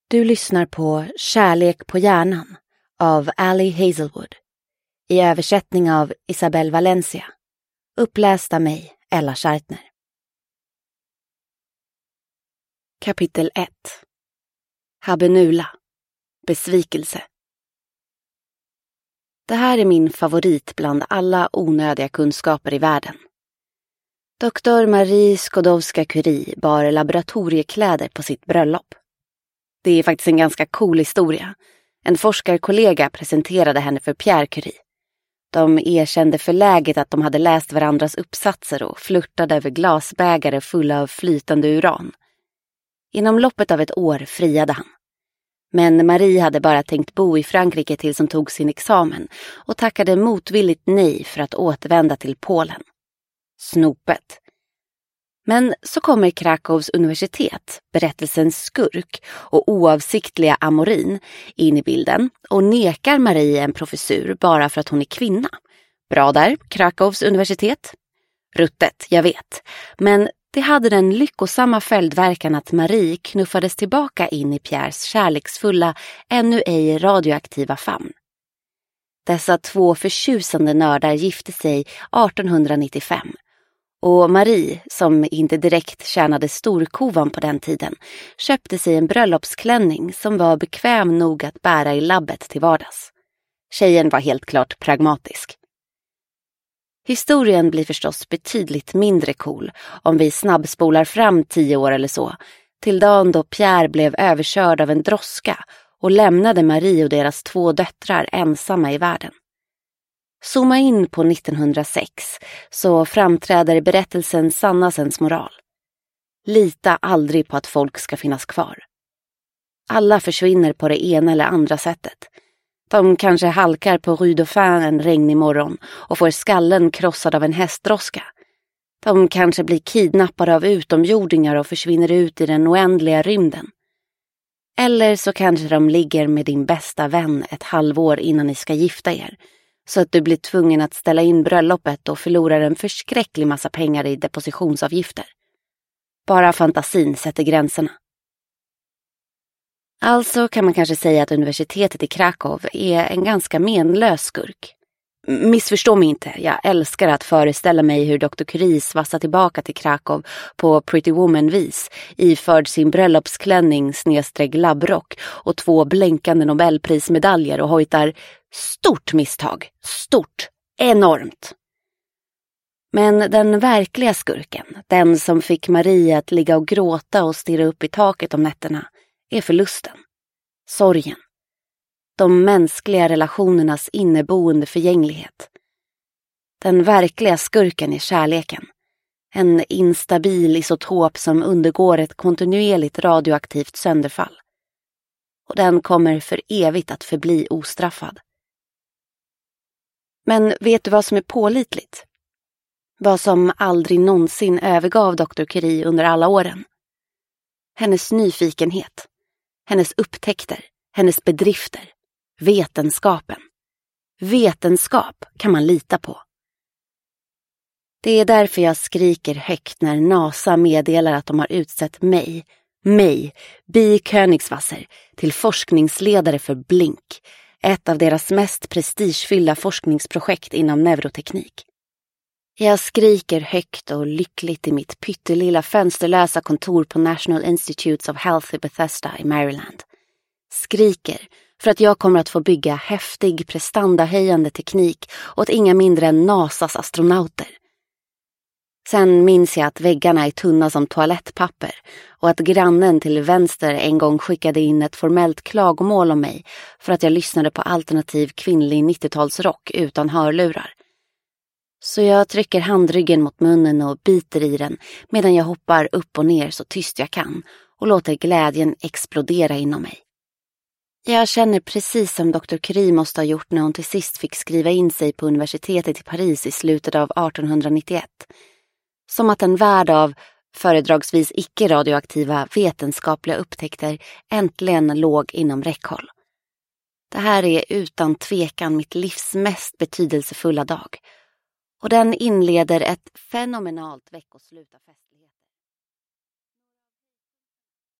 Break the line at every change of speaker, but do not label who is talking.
Du lyssnar på Kärlek på hjärnan av Ali Hazelwood i översättning av Isabel Valencia, uppläst av mig, Ella Scheitner. Kapitel 1. Habenula. Besvikelse. Det här är min favorit bland alla onödiga kunskaper i världen. Dr. Marie Skłodowska-Curie bar laboratoriekläder på sitt bröllop. Det är faktiskt en ganska cool historia. En forskarkollega presenterade henne för Pierre Curie. De erkände förläget att de hade läst varandras uppsatser och flörtade över glasbägare fulla av flytande uran. Inom loppet av ett år friade han. Men Marie hade bara tänkt bo i Frankrike tills hon tog sin examen och tackade motvilligt nej för att återvända till Polen. Snopet. Men så kommer Krakows universitet, berättelsens skurk och oavsiktliga Amorin in i bilden och nekar Marie en professur bara för att hon är kvinna. Bra där, Krakows universitet. Ruttet, jag vet. Men det hade den lyckosamma följdverkan att Marie knuffades tillbaka in i Pierres kärleksfulla, ännu ej radioaktiva famn. Dessa två förtjusande nördar gifte sig 1895. Och Marie, som inte direkt tjänade storkovan på den tiden, köpte sig en bröllopsklänning som var bekväm nog att bära i labbet till vardags. Tjejen var helt klart pragmatisk. Historien blir förstås betydligt mindre cool om vi snabbspolar fram 10 år eller så, till dagen då Pierre blev överkörd av en droska och lämnade Marie och deras 2 döttrar ensamma i världen. Zooma in på 1906 så framträder berättelsens sanna sensmoral. Lita aldrig på att folk ska finnas kvar. Alla försvinner på det ena eller andra sättet. De kanske halkar på Rue Dauphine en regnig morgon och får skallen krossad av en hästdroska. De kanske blir kidnappade av utomjordingar och försvinner ut i den oändliga rymden. Eller så kanske de ligger med din bästa vän ett halvår innan ni ska gifta er, så att du blir tvungen att ställa in bröllopet och förlorar en förskräcklig massa pengar i depositionsavgifter. Bara fantasin sätter gränserna. Alltså kan man kanske säga att universitetet i Krakow är en ganska menlös skurk. Missförstå mig inte, jag älskar att föreställa mig hur Dr. Curie svassar tillbaka till Krakow på Pretty Woman-vis, iförd sin bröllopsklänning / labbrock och 2 blänkande Nobelprismedaljer och hojtar stort misstag, stort, enormt. Men den verkliga skurken, den som fick Marie att ligga och gråta och stirra upp i taket om nätterna, är förlusten, sorgen. De mänskliga relationernas inneboende förgänglighet. Den verkliga skurken är kärleken. En instabil isotop som undergår ett kontinuerligt radioaktivt sönderfall. Och den kommer för evigt att förbli ostraffad. Men vet du vad som är pålitligt? Vad som aldrig någonsin övergav Dr. Curie under alla åren? Hennes nyfikenhet. Hennes upptäckter. Hennes bedrifter. Vetenskapen. Vetenskap kan man lita på. Det är därför jag skriker högt när NASA meddelar att de har utsett mig, Bi Königswasser, till forskningsledare för Blink, ett av deras mest prestigefyllda forskningsprojekt inom neuroteknik. Jag skriker högt och lyckligt i mitt pyttelilla fönsterlösa kontor på National Institutes of Health i Bethesda i Maryland. Skriker för att jag kommer att få bygga häftig, prestandahöjande teknik åt inga mindre än NASAs astronauter. Sen minns jag att väggarna är tunna som toalettpapper och att grannen till vänster en gång skickade in ett formellt klagomål om mig för att jag lyssnade på alternativ kvinnlig 90-talsrock utan hörlurar. Så jag trycker handryggen mot munnen och biter i den medan jag hoppar upp och ner så tyst jag kan och låter glädjen explodera inom mig. Jag känner precis som Dr. Curie måste ha gjort när hon till sist fick skriva in sig på universitetet i Paris i slutet av 1891. Som att en värld av föredragsvis icke-radioaktiva vetenskapliga upptäckter äntligen låg inom räckhåll. Det här är utan tvekan mitt livs mest betydelsefulla dag. Och den inleder ett fenomenalt veckoslut av fest.